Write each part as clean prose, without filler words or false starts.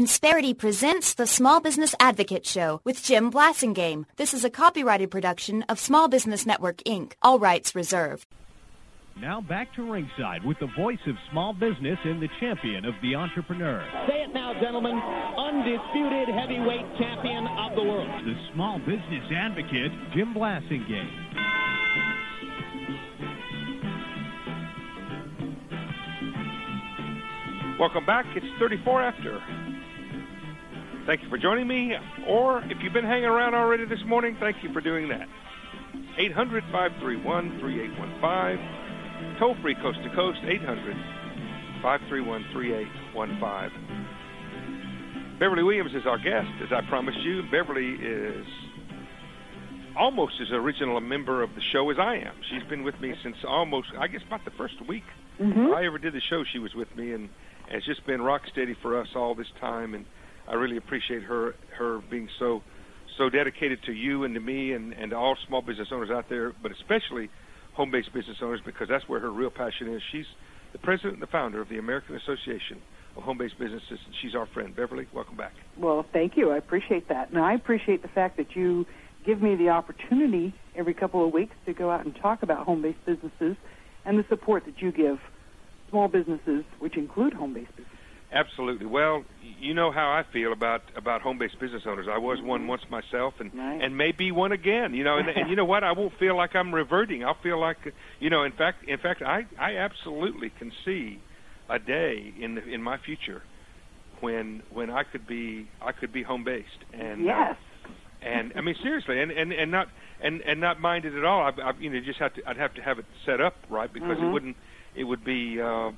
Insperity presents the Small Business Advocate Show with Jim Blasingame. This is a copyrighted production of Small Business Network, Inc. All rights reserved. Now back to ringside with the voice of small business and the champion of the entrepreneur. Say it now, gentlemen. Undisputed heavyweight champion of the world. The small business advocate, Jim Blasingame. Welcome back. It's 34 after. Thank you for joining me. Or if you've been hanging around already this morning, thank you for doing that. 800-531-3815. Toll free coast to coast, 800-531-3815. Beverly Williams is our guest, as I promised you. Beverly is almost as original a member of the show as I am. She's been with me since almost, I guess, about the first week I ever did the show. She was with me and has just been rock steady for us all this time. And I really appreciate her being so dedicated to you and to me and to all small business owners out there, but especially home-based business owners, because that's where her real passion is. She's the president and the founder of the American Association of Home-Based Businesses, and she's our friend. Beverly, welcome back. Well, thank you. I appreciate that. And I appreciate the fact that you give me the opportunity every couple of weeks to go out and talk about home-based businesses and the support that you give small businesses, which include home-based businesses. Absolutely. Well, you know how I feel about home-based business owners. I was one once myself, and may be one again. You know, and you know what? I won't feel like I'm reverting. I'll feel like, you know, in fact, I absolutely can see a day in my future when I could be home-based. And yes. And I mean seriously, and not mind it at all. I'd have to have it set up right, because it would be.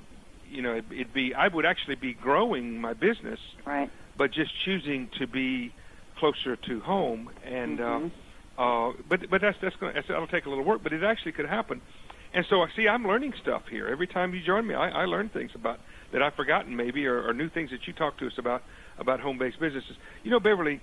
I would actually be growing my business, right? But just choosing to be closer to home, and but that'll take a little work, but it actually could happen. And so I see I'm learning stuff here every time you join me. I learn things about that I've forgotten maybe, or new things that you talk to us about home-based businesses. You know, Beverly,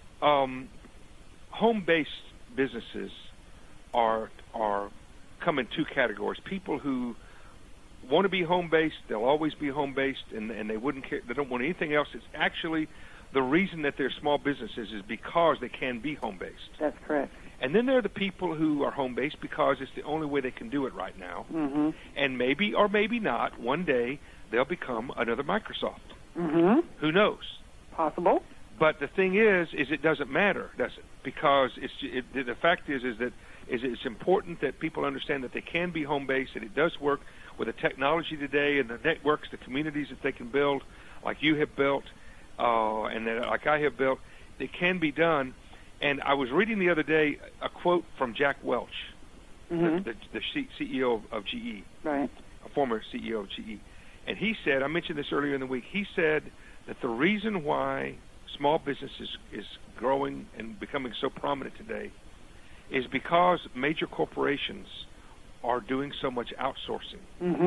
home-based businesses are come in two categories: people who want to be home-based, they'll always be home-based, and they wouldn't care, they don't want anything else. It's actually the reason that they're small businesses is because they can be home-based. That's correct. And then there are the people who are home-based because it's the only way they can do it right now. And maybe or maybe not, one day they'll become another Microsoft. Who knows? Possible. But the thing is it doesn't matter, does it? Because the fact is that it's important that people understand that they can be home-based, and it does work with the technology today and the networks, the communities that they can build, like you have built, and that, like I have built. It can be done. And I was reading the other day a quote from Jack Welch, the CEO of GE, right? A former CEO of GE. And he said, I mentioned this earlier in the week, he said that the reason why small business is growing and becoming so prominent today is because major corporations are doing so much outsourcing.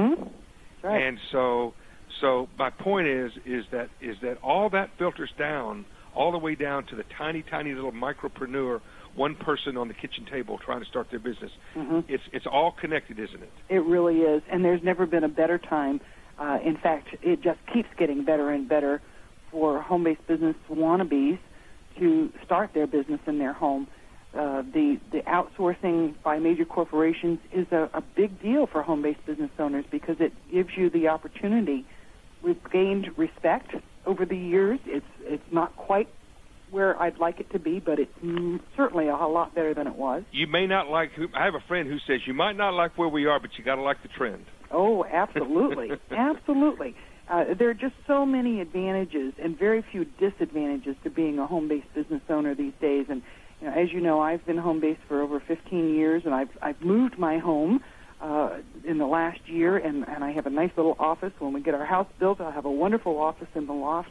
Right. And so my point is that all that filters down, all the way down to the tiny little micropreneur, one person on the kitchen table trying to start their business. It's all connected, isn't it? It really is, and there's never been a better time. In fact, it just keeps getting better and better for home-based business wannabes to start their business in their home. The outsourcing by major corporations is a big deal for home-based business owners because it gives you the opportunity. We've gained respect over the years. It's not quite where I'd like it to be, but it's certainly a lot better than it was. You may not like. I have a friend who says you might not like where we are, but you got to like the trend. Oh, absolutely, absolutely. There are just so many advantages and very few disadvantages to being a home-based business owner these days. And you know, as you know, I've been home-based for over 15 years, and I've moved my home in the last year, and I have a nice little office. When we get our house built, I'll have a wonderful office in the loft.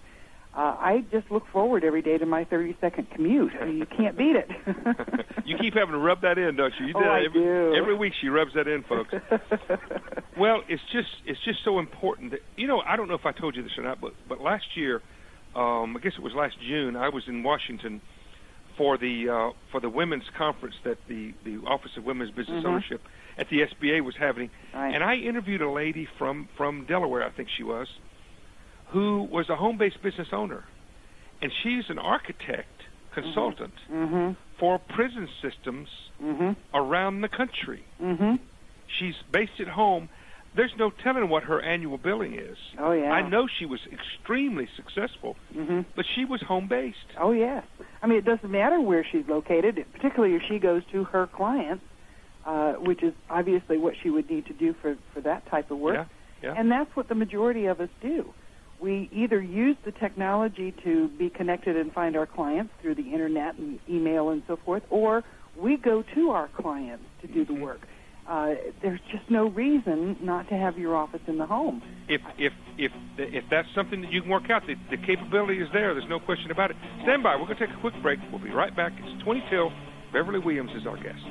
I just look forward every day to my 30-second commute. I mean, you can't beat it. You keep having to rub that in, don't you? I do. Every week she rubs that in, folks. Well, it's just so important that, you know, I don't know if I told you this or not, but last year, I guess it was last June, I was in Washington for the women's conference that the Office of Women's Business Ownership at the SBA was having, and I interviewed a lady from Delaware, I think she was, who was a home-based business owner, and she's an architect consultant Mm-hmm. for prison systems Mm-hmm. around the country. Mm-hmm. She's based at home. There's no telling what her annual billing is. Oh, yeah. I know she was extremely successful, Mm-hmm. but she was home-based. Oh, yes. I mean, it doesn't matter where she's located, particularly if she goes to her clients, which is obviously what she would need to do for that type of work. Yeah, yeah. And that's what the majority of us do. We either use the technology to be connected and find our clients through the Internet and email and so forth, or we go to our clients to do the work. There's just no reason not to have your office in the home. If that's something that you can work out, the capability is there. There's no question about it. Stand by. We're going to take a quick break. We'll be right back. It's 20 till. Beverly Williams is our guest.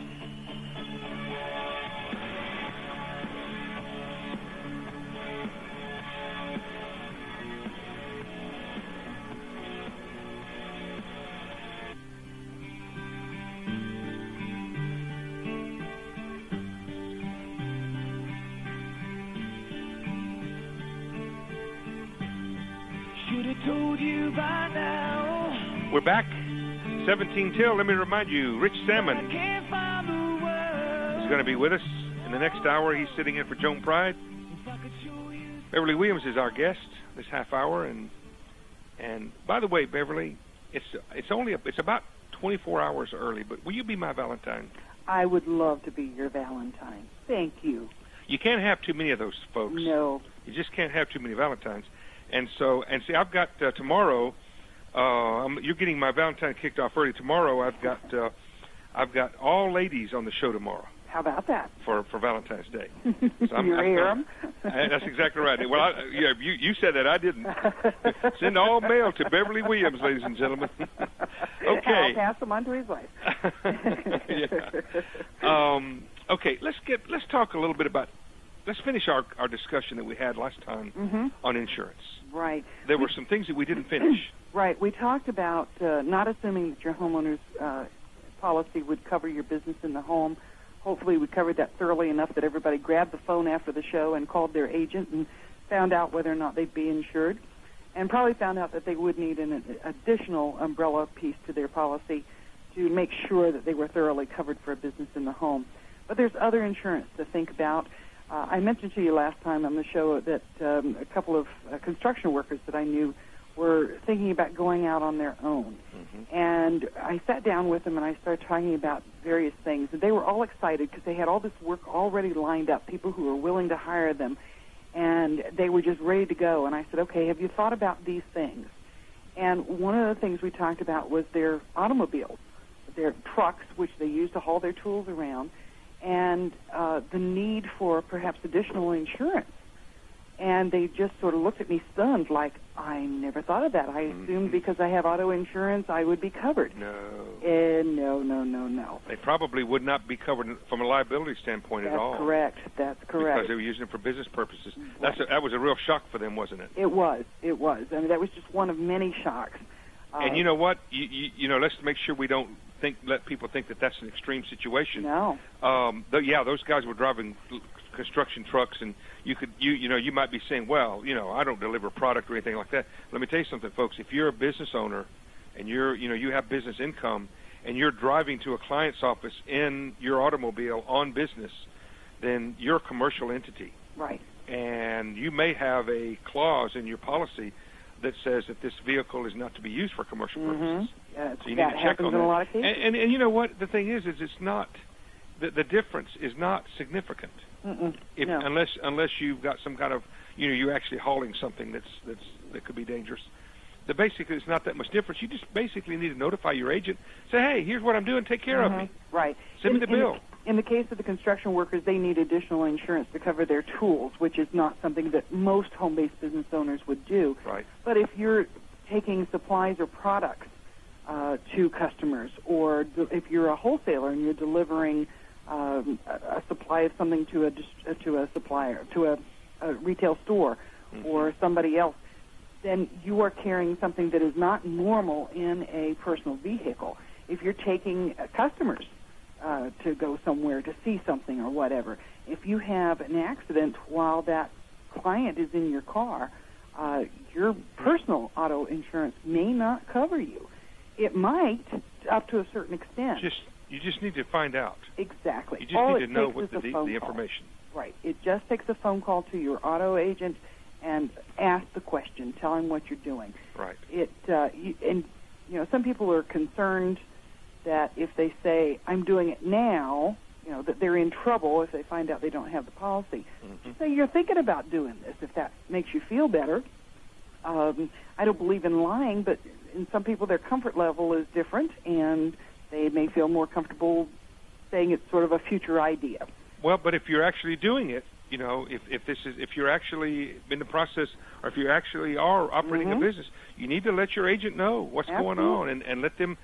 We're back. 17 till. Let me remind you, Rich Salmon is going to be with us in the next hour. He's sitting in for Joan Pride. Beverly Williams is our guest this half hour, and by the way, Beverly, it's about 24 hours early. But will you be my Valentine? I would love to be your Valentine. Thank you. You can't have too many of those folks. No. You just can't have too many Valentines. And see, I've got tomorrow. You're getting my Valentine kicked off early tomorrow. I've got all ladies on the show tomorrow. How about that? For Valentine's Day. So you hear them? That's exactly right. Well, you said that. I didn't. Send all mail to Beverly Williams, ladies and gentlemen. Okay. I'll pass them on to his wife. Yeah. Okay. Let's talk a little bit about. Let's finish our discussion that we had last time on insurance. Right. There were some things that we didn't finish. Right. We talked about not assuming that your homeowner's policy would cover your business in the home. Hopefully we covered that thoroughly enough that everybody grabbed the phone after the show and called their agent and found out whether or not they'd be insured, and probably found out that they would need an additional umbrella piece to their policy to make sure that they were thoroughly covered for a business in the home. But there's other insurance to think about. I mentioned to you last time on the show that a couple of construction workers that I knew were thinking about going out on their own. And I sat down with them and I started talking about various things. And they were all excited because they had all this work already lined up, people who were willing to hire them. And they were just ready to go. And I said, okay, have you thought about these things? And one of the things we talked about was their automobiles, their trucks, which they use to haul their tools around, and the need for perhaps additional insurance. And they just sort of looked at me stunned, like, I never thought of that. I assumed because I have auto insurance, I would be covered. No. No. They probably would not be covered from a liability standpoint at all. That's correct. Because they were using it for business purposes. That was a real shock for them, wasn't it? It was. I mean, that was just one of many shocks. And you know what? You know, let's make sure we don't let people think that that's an extreme situation. No. Those guys were driving construction trucks, and you might be saying, well, I don't deliver product or anything like that. Let me tell you something, folks. If you're a business owner and you have business income and you're driving to a client's office in your automobile on business, then you're a commercial entity. Right. And you may have a clause in your policy that says that this vehicle is not to be used for commercial purposes. So you need to check on that. In a lot of cases. And you know what? The thing is it's not the difference is not significant. No. Unless you've got some kind of you're actually hauling something that could be dangerous. Basically, it's not that much difference. You just basically need to notify your agent. Say, hey, here's what I'm doing. Take care of me. Right. Send me the bill. In the case of the construction workers, they need additional insurance to cover their tools, which is not something that most home-based business owners would do. Right. But if you're taking supplies or products to customers, or if you're a wholesaler and you're delivering a supply of something to a supplier, to a retail store, or somebody else, then you are carrying something that is not normal in a personal vehicle. If you're taking customers to go somewhere to see something or whatever, if you have an accident while that client is in your car, your personal auto insurance may not cover you. It might, up to a certain extent. You just need to find out. Exactly. You just need to know what the information. Right. It just takes a phone call to your auto agent and ask the question. Tell him what you're doing. Right. Some people are concerned that if they say, I'm doing it now, that they're in trouble if they find out they don't have the policy. Mm-hmm. So you're thinking about doing this if that makes you feel better. I don't believe in lying, but in some people their comfort level is different, and they may feel more comfortable saying it's sort of a future idea. Well, but if you're actually doing it, if you're actually in the process, or if you actually are operating a business, you need to let your agent know what's going on, and let them,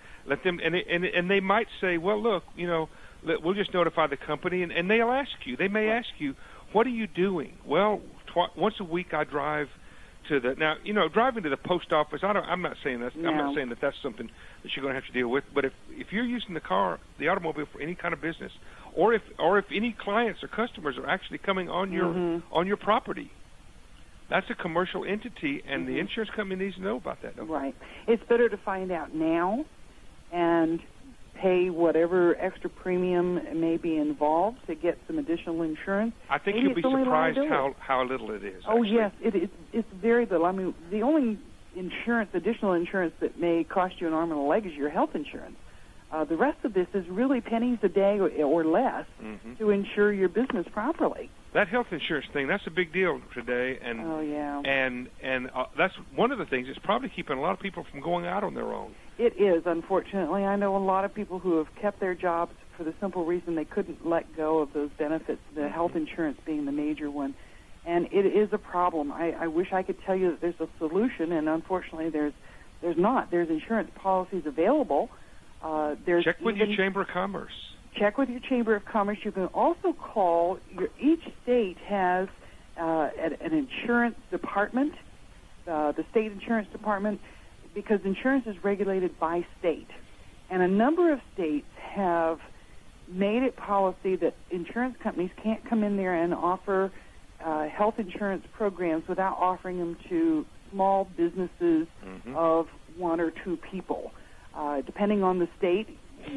and they might say, well, look, we'll just notify the company, and they'll ask you. They may ask you, what are you doing? Well, once a week I drive to driving to the post office. I'm not saying that. No. I'm not saying that that's something that you're going to have to deal with. But if you're using the automobile for any kind of business, or if any clients or customers are actually coming on your property, that's a commercial entity, and the insurance company needs to know about that. Right. It's better to find out now and pay whatever extra premium may be involved to get some additional insurance. I think you'll be surprised how little it is. Oh, actually. yes, it's very little. I mean, the only additional insurance that may cost you an arm and a leg is your health insurance. The rest of this is really pennies a day or less to insure your business properly. That health insurance thing, that's a big deal today. And, And that's one of the things that's probably keeping a lot of people from going out on their own. It is, unfortunately. I know a lot of people who have kept their jobs for the simple reason they couldn't let go of those benefits, the health insurance being the major one. And it is a problem. I wish I could tell you that there's a solution, and unfortunately there's not. There's insurance policies available. Check with your Chamber of Commerce. Check with your Chamber of Commerce. You can also call. Each state has an insurance department, the state insurance department, because insurance is regulated by state. And a number of states have made it policy that insurance companies can't come in there and offer health insurance programs without offering them to small businesses of one or two people. Depending on the state,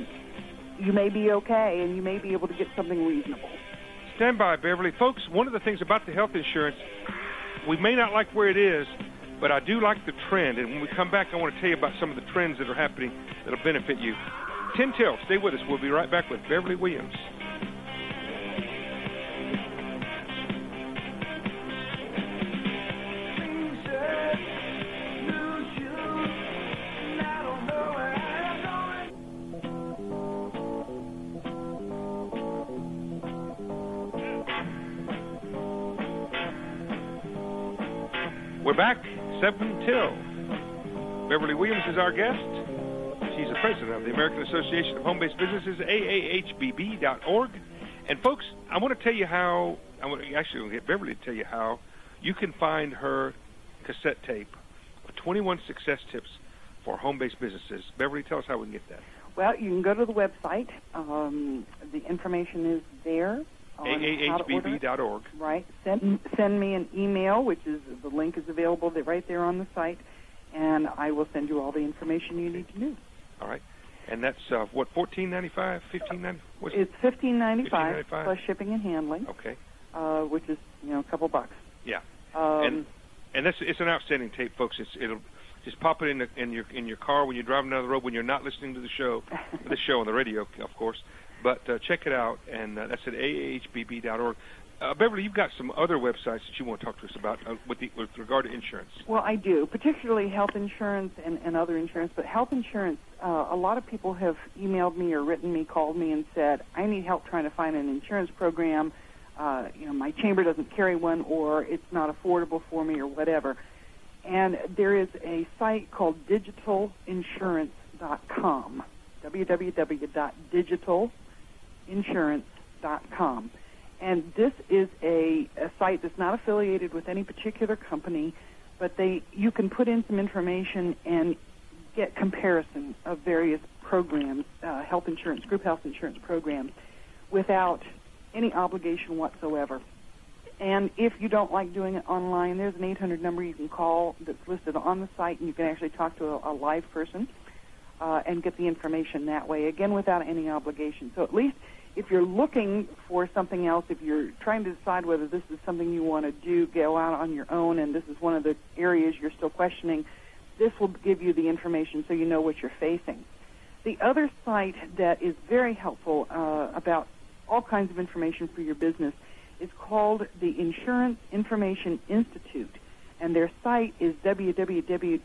you may be okay, and you may be able to get something reasonable. Stand by, Beverly. Folks, one of the things about the health insurance, we may not like where it is, but I do like the trend. And when we come back, I want to tell you about some of the trends that are happening that will benefit you. 10 till. Stay with us. We'll be right back with Beverly Williams. We're back, 7 till. Beverly Williams is our guest. She's the president of the American Association of Home-Based Businesses, AAHBB.org. And folks, I want to tell you how, I'm going to get Beverly to tell you how you can find her cassette tape, 21 Success Tips for Home-Based Businesses. Beverly, tell us how we can get that. Well, you can go to the website. The information is there. AAHBB.org. Right. Send me an email, which is the link is available right there on the site, and I will send you all the information you need to know. All right. And that's what, $14.95, $15.95? It's $15.95 plus shipping and handling. Okay. Which is a couple bucks. Yeah. And it's an outstanding tape, folks. It'll just pop it in your car when you're driving down the road when you're not listening to the show on the radio, of course. But check it out, and that's at AAHBB.org. Beverly, you've got some other websites that you want to talk to us about with regard to insurance. Well, I do, particularly health insurance and other insurance. But health insurance, a lot of people have emailed me or written me, called me, and said, I need help trying to find an insurance program. My chamber doesn't carry one, or it's not affordable for me, or whatever. And there is a site called digitalinsurance.com, www.digitalinsurance.com. And this is a site that's not affiliated with any particular company, but you can put in some information and get comparison of various programs, health insurance, group health insurance programs, without any obligation whatsoever. And if you don't like doing it online, there's an 800 number you can call that's listed on the site, and you can actually talk to a live person and get the information that way, again, without any obligation. So at least if you're looking for something else, if you're trying to decide whether this is something you want to do, go out on your own, and this is one of the areas you're still questioning, this will give you the information so you know what you're facing. The other site that is very helpful about all kinds of information for your business is called the Insurance Information Institute, and their site is www.iii,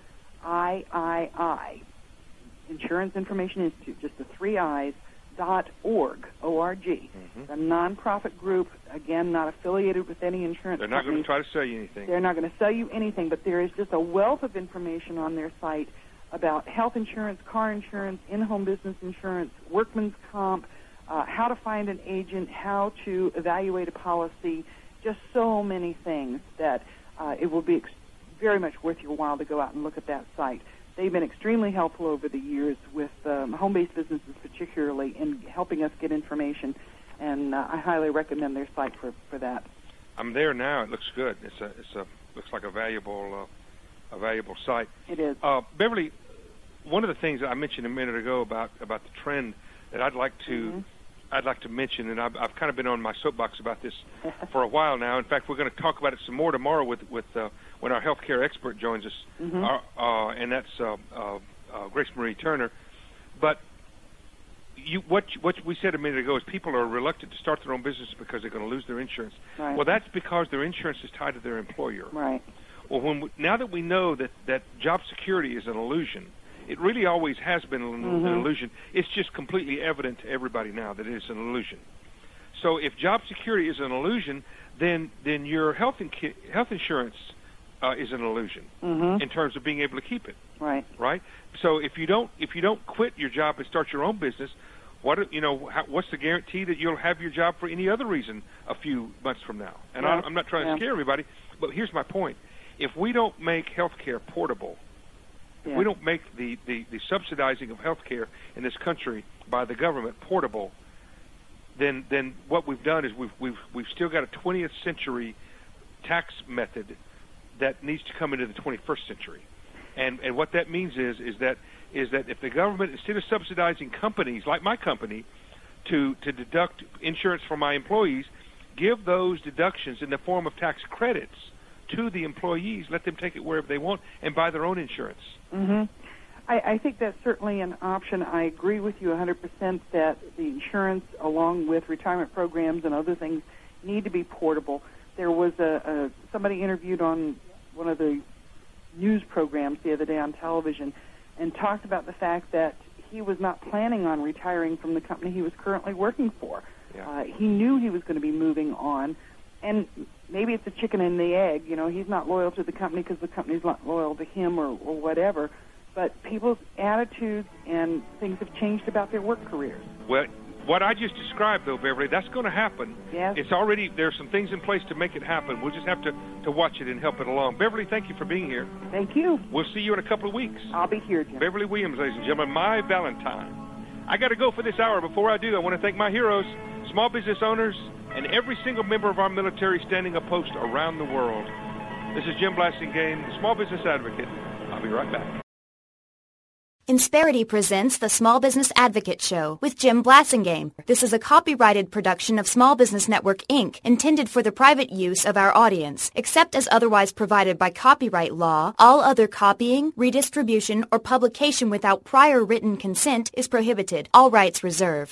Insurance Information Institute, just the 3 I's, .org, O-R-G. It's a nonprofit group, again, not affiliated with any insurance They're not company. going to try to sell you anything. They're not going to sell you anything, but there is just a wealth of information on their site about health insurance, car insurance, in-home business insurance, workman's comp, how to find an agent, how to evaluate a policy, just so many things that it will be very much worth your while to go out and look at that site. They've been extremely helpful over the years with home-based businesses particularly in helping us get information, and I highly recommend their site for that. I'm there now. It looks good. Looks like a valuable site. It is. Beverly, one of the things that I mentioned a minute ago about the trend that I'd like to mention, and I've kind of been on my soapbox about this for a while now. In fact, we're going to talk about it some more tomorrow with when our healthcare expert joins us, and that's Grace Marie Turner. But what we said a minute ago is people are reluctant to start their own business because they're going to lose their insurance. Right. Well, that's because their insurance is tied to their employer. Right. Well, now that we know that job security is an illusion, it really always has been an illusion. It's just completely evident to everybody now that it is an illusion. So if job security is an illusion, then your health insurance is an illusion in terms of being able to keep it. Right. Right. So if you don't quit your job and start your own business, what's the guarantee that you'll have your job for any other reason a few months from now? And I'm not trying to scare everybody, but here's my point: if we don't make health care portable, if we don't make the subsidizing of health care in this country by the government portable, then what we've done is we've still got a 20th century tax method that needs to come into the 21st century. And what that means is that if the government, instead of subsidizing companies like my company to deduct insurance from my employees, give those deductions in the form of tax credits to the employees, let them take it wherever they want and buy their own insurance. I think that's certainly an option. I agree with you 100% that the insurance, along with retirement programs and other things, need to be portable. There was somebody interviewed on one of the news programs the other day on television and talked about the fact that he was not planning on retiring from the company he was currently working for. Yeah. He knew he was going to be moving on, and maybe it's a chicken and the egg. He's not loyal to the company because the company's not loyal to him or whatever, but people's attitudes and things have changed about their work careers. Well, what I just described, though, Beverly, that's going to happen. Yes. There's some things in place to make it happen. We'll just have to watch it and help it along. Beverly, thank you for being here. Thank you. We'll see you in a couple of weeks. I'll be here, Jim. Beverly Williams, ladies and gentlemen, my Valentine. I got to go for this hour. Before I do, I want to thank my heroes, small business owners, and every single member of our military standing a post around the world. This is Jim Blasingame, the Small Business Advocate. I'll be right back. Insperity presents the Small Business Advocate Show with Jim Blasingame. This is a copyrighted production of Small Business Network, Inc., intended for the private use of our audience. Except as otherwise provided by copyright law, all other copying, redistribution, or publication without prior written consent is prohibited. All rights reserved.